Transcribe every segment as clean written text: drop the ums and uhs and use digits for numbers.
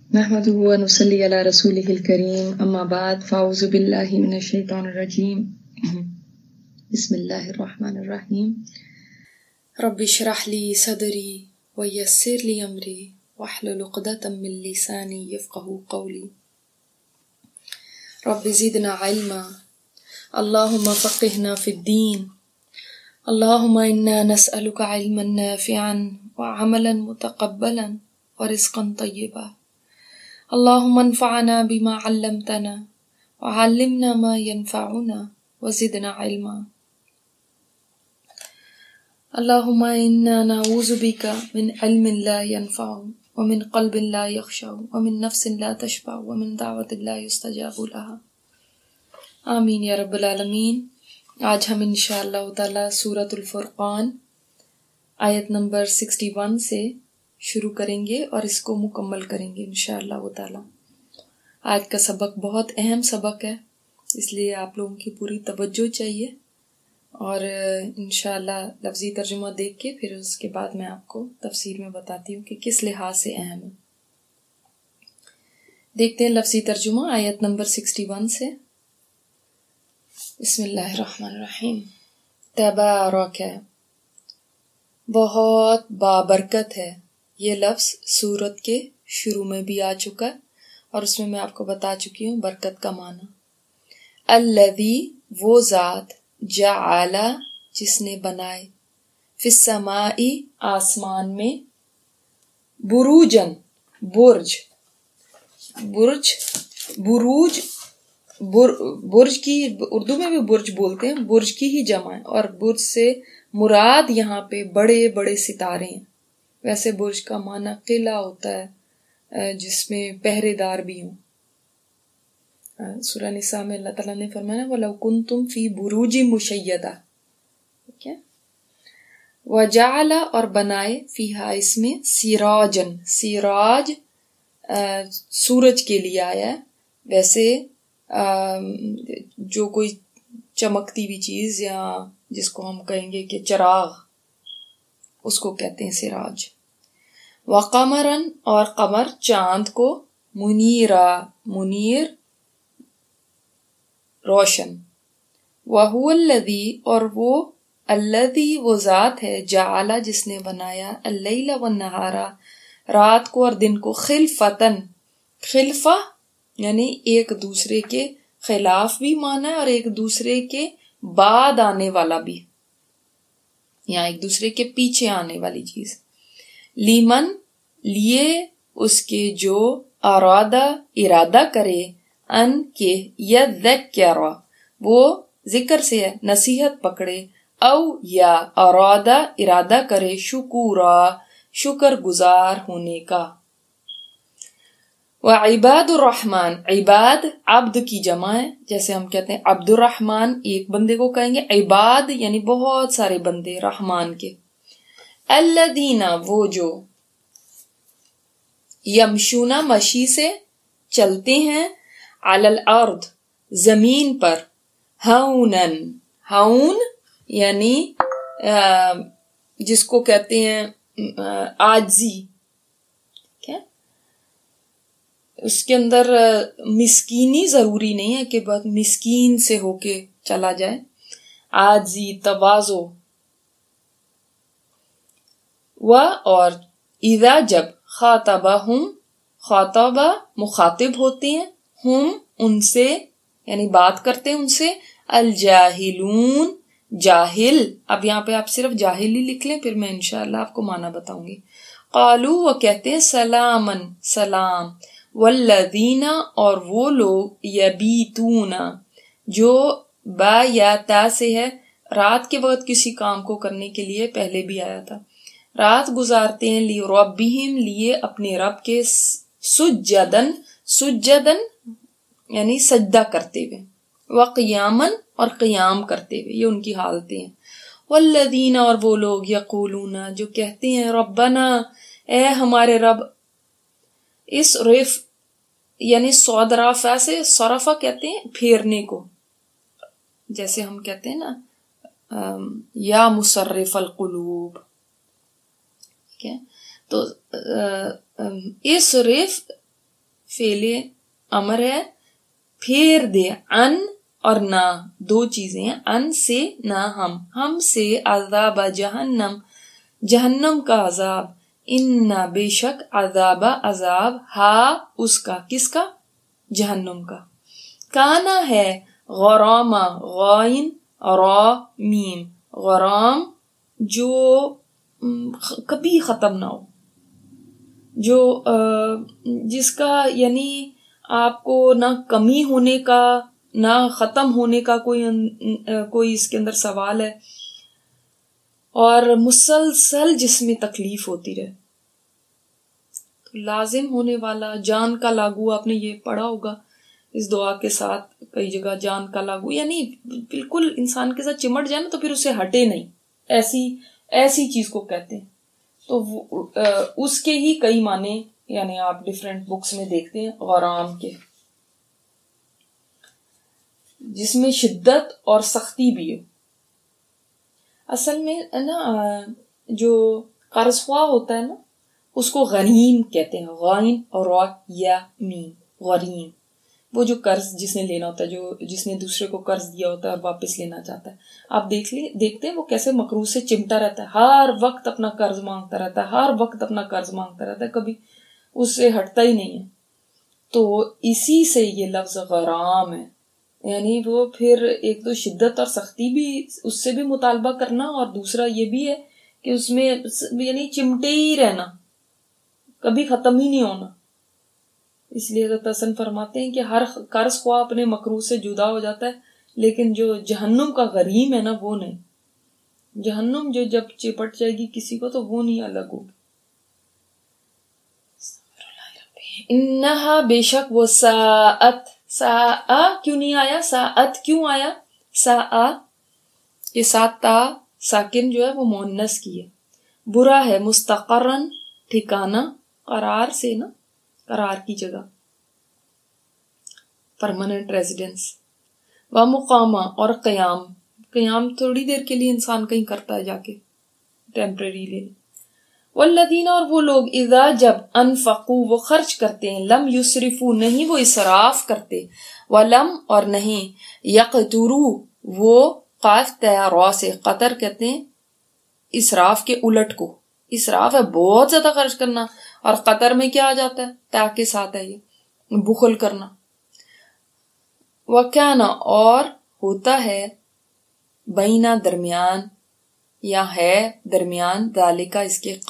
نحمده ونصلي على رسوله الكريم أما بعد فأعوذ بالله من الشيطان الرجيم بسم الله الرحمن الرحيم رب اشرح لي صدري ويسر لي أمري واحلل عقدة من لساني يفقهوا قولي رب زدنا علما اللهم فقهنا في الدين اللهم إنا نسألك علما نافعا وعملا متقبلا ورزقا طيبا اللهم انفعنا بما علمتنا وعلمنا ما ينفعنا وزدنا علما اللهم إنا نعوذ بك من علم لا ينفع ومن قلب لا يخشع ومن نفس لا تشبع ومن دعوة لا يستجاب لها آمین یا رب العالمین۔ آج ہم انشاءاللہ تعالی سورۃ الفرقان آیت نمبر 61 سے شروع کریں گے اور اس کو مکمل کریں گے انشاءاللہ تعالی۔ آج کا سبق بہت اہم سبق ہے، اس لیے آپ لوگوں کی پوری توجہ چاہیے، اور انشاءاللہ لفظی ترجمہ دیکھ کے پھر اس کے بعد میں آپ کو تفصیل میں بتاتی ہوں کہ کس لحاظ سے اہم ہے۔ دیکھتے ہیں لفظی ترجمہ آیت نمبر 61 سے۔ بسم اللہ الرحمن الرحیم۔ تبارک ہے، بہت بابرکت ہے، یہ لفظ سورت کے شروع میں بھی آ چکا ہے اور اس میں میں آپ کو بتا چکی ہوں برکت کا معنی۔ الذی، وہ ذات، جعل، جس نے بنائے، فی السماء، آسمان میں، بروجن، برج، برج کی اردو میں بھی برج بولتے ہیں، برج کی ہی جمع ہے، اور برج سے مراد یہاں پہ بڑے بڑے ستارے ہیں۔ ویسے برج کا معنی قلعہ ہوتا ہے جس میں پہرے دار بھی ہوں۔ سورہ نساء میں اللہ تعالیٰ نے فرمایا وَلَوْ كُنْتُمْ فِي بُرُوجٍ مُشَيَّدَةٍ، ٹھیک ہے۔ وَجَعَلَ، اور بنائے، فیہا، اس میں، سِرَاجًا، سِراج سورج کے لیے آیا ہے۔ ویسے جو کوئی چمکتی ہوئی چیز یا جس کو ہم کہیں گے کہ چراغ، اس کو کہتے ہیں سراج۔ وَقَمَرًا، اور قمر، چاند کو، مُنِیرًا، منیر، روشن۔ وَهُوَ الَّذِي، اور وہ، الَّذِي، وہ ذات ہے، جَعَلَ، جس نے بنایا، اللَّيْلَ وَالنَّهَارَ، رات کو اور دن کو، خِلْفَةً، خلفہ یعنی ایک دوسرے کے خلاف بھی مانا ہے اور ایک دوسرے کے بعد آنے والا بھی، یا ایک دوسرے کے پیچھے آنے والی چیز۔ لیمن، لیے، اس کے جو، ارادہ کرے، ان کے، یذکر، وہ ذکر سے ہے، نصیحت پکڑے، او، یا، ارادہ کرے، شکورا، شکر گزار ہونے کا۔ وعباد الرحمن، عباد عبد کی جمع ہے، جیسے ہم کہتے ہیں عبد الرحمن، ایک بندے کو کہیں گے، عباد یعنی بہت سارے بندے رحمان کے۔ الذین، وہ جو، یمشون، مشی سے چلتے ہیں، علی الارض، زمین پر، ہونن، ہون یعنی جس کو کہتے ہیں عاجزی، اس کے اندر مسکینی ضروری نہیں ہے کہ بہت مسکین سے ہو کے چلا جائے، عاجزی، تواضع۔ اور اذا، جب، خاطبہم، خاطبہ مخاطب ہوتے ہیں، ہم، ان سے یعنی بات کرتے ہیں ان سے، الجاہلون، جاہل، اب یہاں پہ آپ صرف جاہل ہی لکھ لیں، پھر میں انشاءاللہ آپ کو معنی بتاؤں گی۔ قالو، وہ کہتے ہیں، سلامن، سلام۔ والذین، اور وہ لوگ، یبیتون، جو با یا تا سے ہے، رات کے وقت کسی کام کو کرنے کے لیے پہلے بھی آیا تھا، رات گزارتے ہیں، لربہم، لیے اپنے رب کے، سجدن، سجدن یعنی سجدہ کرتے ہوئے، وقیامن، اور قیام کرتے ہوئے، یہ ان کی حالتیں ہیں۔ والذین، اور وہ لوگ، یقولون، جو کہتے ہیں، ربنا، اے ہمارے رب، اسرف، یعنی صاد رافع سے صرفہ کہتے ہیں پھیرنے کو، جیسے ہم کہتے ہیں نا یا مصرف القلوب، ٹھیک ہے، تو اسرف فعل امر ہے، پھیر دے ان اور نہ، دو چیزیں ہیں، ان سے نہ ہم سے، عذاب جہنم، جہنم کا عذاب، ان بے شک، عذاب عذاب، ہا اس کا، کس کا؟ جہنم کا، کانا ہے، غراما، غائن را میم، غرام جو کبھی ختم نہ ہو، جو جس کا یعنی آپ کو نہ کمی ہونے کا نہ ختم ہونے کا کوئی اس کے اندر سوال ہے، اور مسلسل جس میں تکلیف ہوتی رہے، تو لازم ہونے والا، جان کا لاگو، آپ نے یہ پڑھا ہوگا اس دعا کے ساتھ کئی جگہ، جان کا لاگو یعنی بالکل انسان کے ساتھ چمٹ جائے نا تو پھر اسے ہٹے نہیں، ایسی چیز کو کہتے ہیں۔ تو اس کے ہی کئی معنی یعنی آپ ڈیفرنٹ بکس میں دیکھتے ہیں غرام کے، جس میں شدت اور سختی بھی ہے۔ اصل میں نا جو قرض خواہ ہوتا ہے نا اس کو غریم کہتے ہیں، غائن اور را یا میم، غریم، وہ جو قرض جس نے لینا ہوتا ہے، جس نے دوسرے کو قرض دیا ہوتا ہے اور واپس لینا چاہتا ہے، آپ دیکھتے ہیں وہ کیسے مکروہ سے چمٹا رہتا ہے، ہر وقت اپنا قرض مانگتا رہتا ہے، ہر وقت اپنا قرض مانگتا رہتا ہے، کبھی اس سے ہٹتا ہی نہیں ہے۔ تو اسی سے یہ لفظ غرام ہے، یعنی وہ پھر ایک تو شدت اور سختی بھی اس سے بھی مطالبہ کرنا، اور دوسرا یہ بھی ہے کہ اس میں یعنی چمٹے ہی رہنا، کبھی ختم ہی نہیں ہونا۔ اس لیے حضرت حسن فرماتے ہیں کہ ہر قرض خواہ اپنے مکروہ سے جدا ہو جاتا ہے، لیکن جو جہنم کا غریم ہے نا وہ نہیں، جہنم جو جب چپٹ جائے گی کسی کو تو وہ نہیں الگ ہوگی۔ انہا بے شک وہ، ساعت، کیوں نہیں آیا؟ ساعت کیوں آیا؟ یہ سات تا ساکن جو ہے وہ مؤنث کی ہے، برا ہے، مستقرن ٹھکانہ، قرار سے نا، قرار کی جگہ، پرماننٹ ریزیڈنس، و مقامہ اور قیام تھوڑی دیر کے لیے انسان کہیں کرتا ہے جا کے، ٹیمپریری لے۔ والذین اور وہ لوگ، اذا جب، انفقوا وہ خرچ کرتے ہیں، لم یسرفوا نہیں وہ اسراف کرتے، ولم اور نہیں، یقتروا وہ قاف را سے، قطر کہتے ہیں اسراف کے الٹ کو، اسراف ہے بہت زیادہ خرچ کرنا، اور قطر میں کیا آ جاتا ہے؟ تا کے ساتھ ہے یہ بخل کرنا۔ وَكَانَ اور ہوتا ہے، بینہ درمیان، یا ہے درمیان، ذالکہ اس کے،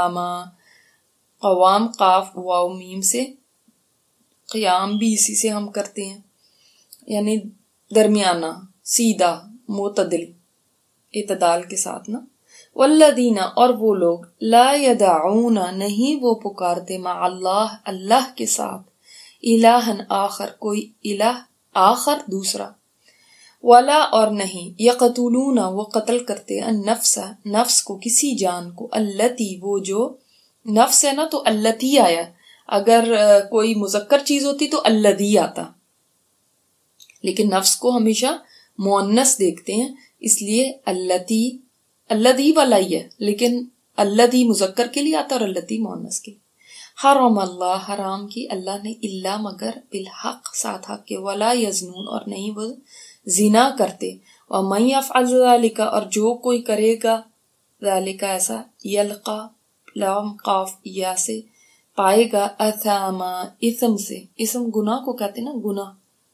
قوام قاف واو میم سے، قیام بھی اسی سے ہم کرتے ہیں، یعنی درمیانہ، سیدھا، معتدل، اعتدال کے ساتھ نا۔ والذین اور وہ لوگ، لا یدعون نہیں وہ پکارتے، مع اللہ اللہ کے ساتھ، الہا آخر کوئی الہ آخر دوسرا، ولا اور نہیں، یقتلون وہ قتل کرتے، النفس نفس کو، کسی جان کو، التی وہ جو، نفس ہے نا تو التی آیا، اگر کوئی مذکر چیز ہوتی تو الذی آتا، لیکن نفس کو ہمیشہ مؤنث دیکھتے ہیں، اس لیے الذی والا ہی ہے، لیکن الذی مذکر کے لیے آتا اور التی مؤنث کے۔ حرم اللہ حرام کی اللہ نے، الا مگر، بالحق ساتھ حق کے، ولا یزنون اور نہیں وہ زنا کرتے، ومن یفعل ذلک اور جو کوئی کرے گا، ذالک ایسا، یلقا لام قاف یا سے، پائے گا، اثاما اسم سے، اسم گناہ کو کہتے نا، گناہ،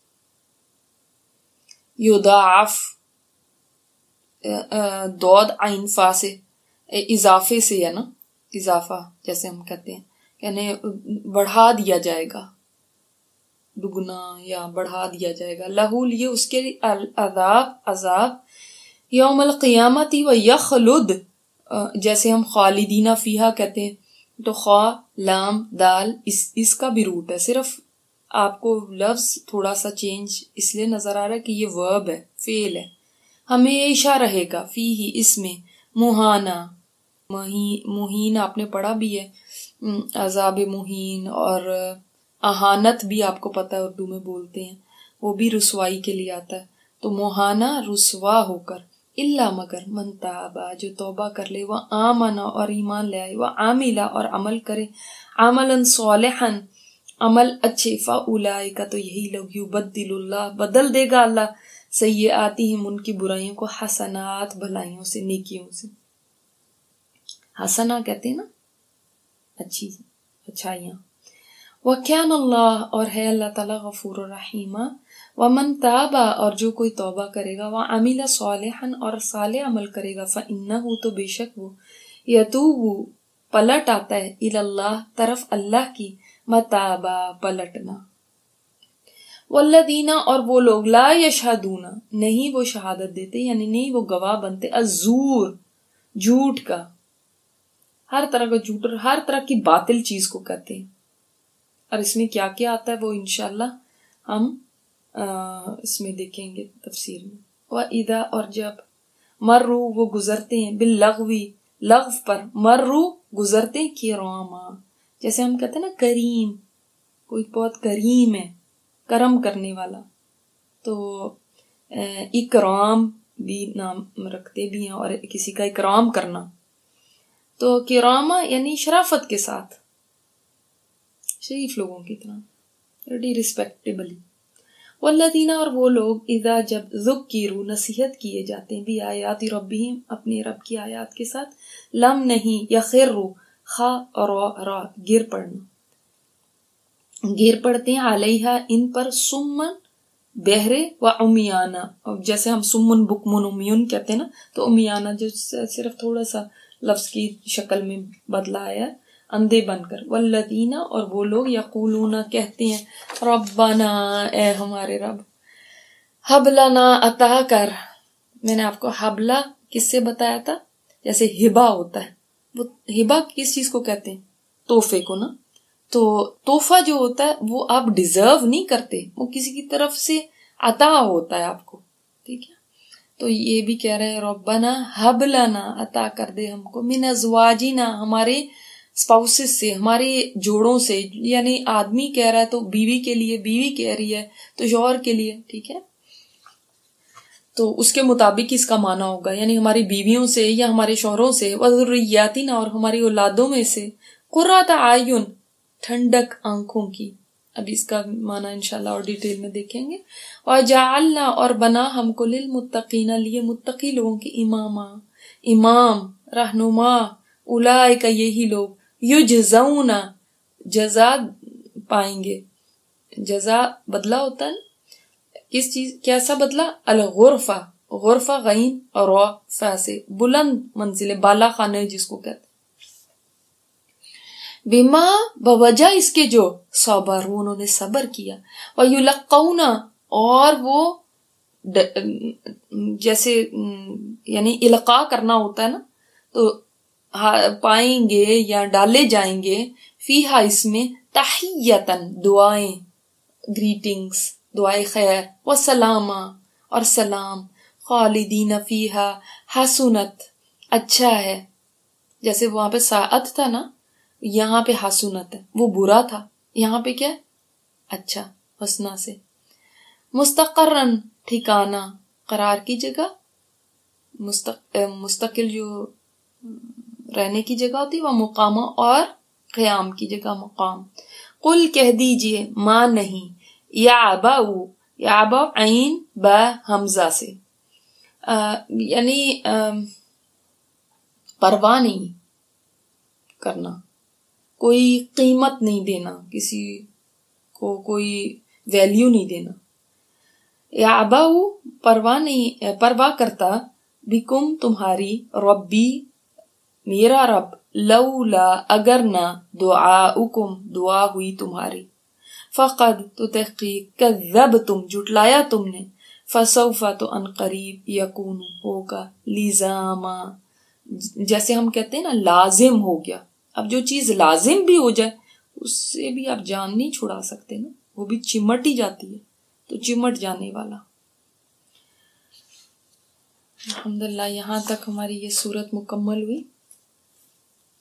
یضاعف دود عین فا سے، اضافے سے ہے نا، اضافہ جیسے ہم کہتے ہیں، یعنی بڑھا دیا جائے گا، دگنا یا بڑھا دیا جائے گا، لہو لیے اس کے عذاب یوم القیامت و یخلد، جیسے ہم خالدین فیہا کہتے ہیں، تو خا لام دال اس کا بھی روٹ ہے، صرف آپ کو لفظ تھوڑا سا چینج اس لیے نظر آ رہا ہے کہ یہ ورب ہے، فعل ہے، ہمیشہ رہے گا، فیہ اس میں، مہانا مہین آپ نے پڑھا بھی ہے، عذاب مہین، اور اہانت بھی آپ کو پتہ ہے اردو میں بولتے ہیں، وہ بھی رسوائی کے لیے آتا ہے، تو مہانا رسوا ہو کر، الا مگر، من تابا جو توبہ کر لے، وہ آمنا اور ایمان لے آئے، وہ عاملہ اور عمل کرے، عملا صالحا عمل اچھے، فاولئک تو یہی لوگ، یبدل اللہ بدل دے گا اللہ، سیئاتہم ان کی برائیوں کو، حسنات بھلائیوں سے، نیکیوں سے. حسنہ کہتے ہیں نا اچھی اچھائیاں. وَكَانَ اللَّهُ اور ہے اللہ تعالیٰ غفور الرحیم. وَمَن تَابَ اور جو کوئی توبہ کرے گا، وَعَمِلَ صَالِحًا اور صالح عمل کرے گا، فَإِنَّهُ تو بے شک وہ، يَتُوبُ پلٹ آتا ہے، إِلَى اللَّهِ طرف اللہ کی، متابا پلٹنا. والذین اور وہ لوگ، لا یشہدون نہیں وہ شہادت دیتے، یعنی نہیں وہ گواہ بنتے، الزور جھوٹ کا، ہر طرح کا جھوٹ اور ہر طرح کی باطل چیز کو کہتے ہیں. اور اس میں کیا کیا آتا ہے وہ انشاءاللہ ہم اس میں دیکھیں گے تفسیر میں. وَإِذَا اور جب، مروا وہ گزرتے ہیں، باللغوی لغو پر، مروا گزرتے ہیں، کراما جیسے ہم کہتے ہیں نا کریم، کوئی بہت کریم ہے، کرم کرنے والا، تو اکرام بھی نام رکھتے بھی ہیں، اور کسی کا اکرام کرنا. تو کراما یعنی شرافت کے ساتھ، شریف لوگوں کی طرح، ویری ریسپیکٹیبلی. والذین اور وہ لوگ، اذا جب، ذکروا نصیحت کیے جاتے ہیں، بھی آیات ربہم اپنے رب کی آیات کے ساتھ، لم نہیں، یخروا خا اور را گر پڑنا، گر پڑتے ہیں، علیہا ان پر، سمن بہرے، و عمیانا جیسے ہم سمن بکمن امیون کہتے ہیں نا، تو عمیانا جو صرف تھوڑا سا لفظ کی شکل میں بدلا ہے، اندھے بن کر. والذین اور وہ لوگ، یقولون کہتے ہیں، ربنا اے ہمارے رب، ہب لنا عطا کر. میں نے آپ کو حبلہ کس سے بتایا تھا؟ جیسے ہبہ ہوتا ہے، وہ ہبہ کس چیز کو کہتے ہیں؟ تحفے کو نا. تو تحفہ جو ہوتا ہے وہ آپ ڈیزرو نہیں کرتے، وہ کسی کی طرف سے عطا ہوتا ہے آپ کو، ٹھیک ہے. تو یہ بھی کہہ رہے ہیں، ربنا ہب لنا عطا کر دے ہم کو، من ازواجنا ہمارے اسپاؤسز سے، ہمارے جوڑوں سے، یعنی آدمی کہہ رہا ہے تو بیوی کے لیے، بیوی کہہ رہی ہے تو شوہر کے لیے، ٹھیک ہے. تو اس کے مطابق اس کا معنی ہوگا، یعنی ہماری بیویوں سے یا ہمارے شوہروں سے، وذریاتنا اور ہماری اولادوں میں سے، قرۃ اعین ٹھنڈک آنکھوں کی. اب اس کا معنی انشاءاللہ اور ڈیٹیل میں دیکھیں گے. وجعلنا اور بنا ہم کو، للمتقین لیے متقی لوگوں کی، اماما امام، رہنما، اولئک یہی لوگ، یجزون جزا پائیں گے. جزا بدلہ ہوتا ہے کس چیز، کیسا بدلہ؟ الغرفہ، غرفہ غین اور فا سے، بلند منزل، بالا خانے جس کو کہتے ہیں. بما بوجہ اس کے جو، صبروا انہوں نے صبر کیا، ویلقون اور وہ جیسے یعنی القاء کرنا ہوتا ہے نا، تو پائیں گے یا ڈالے جائیں گے، فیہا اس میں، تحیتاً دعائیں، گریٹنگز، دعائے خیر، وسلامہ اور سلام، خالدین فیہا حسنت اچھا ہے. جیسے وہاں پہ ساعت تھا نا، یہاں پہ حسنت ہے، وہ برا تھا، یہاں پہ کیا اچھا، حسنہ سے. مستقرن ٹھکانہ، قرار کی جگہ، مستقل جو رہنے کی جگہ ہوتی، وہ مقامہ اور قیام کی جگہ مقام. قل کہہ دیجئے، ماں نہیں، یعباؤ، یعباؤ عین با حمزہ سے، یعنی پرواہ نہیں کرنا، کوئی قیمت نہیں دینا، کسی کو کوئی ویلیو نہیں دینا. یعباؤ پرواہ نہیں، پرواہ کرتا، بکم تمہاری، ربی میرا رب، لولا اگر نہ، دعاؤکم دعا ہوئی تمہاری، فقد تو تحقیق، کذبتم جھٹلایا تم نے، فسوف تو ان قریب، یکون ہوگا، لزاما جیسے ہم کہتے ہیں نا لازم ہو گیا. اب جو چیز لازم بھی ہو جائے اس سے بھی آپ جان نہیں چھڑا سکتے نا، وہ بھی چمٹ ہی جاتی ہے، تو چمٹ جانے والا. الحمدللہ یہاں تک ہماری یہ سورت مکمل ہوئی.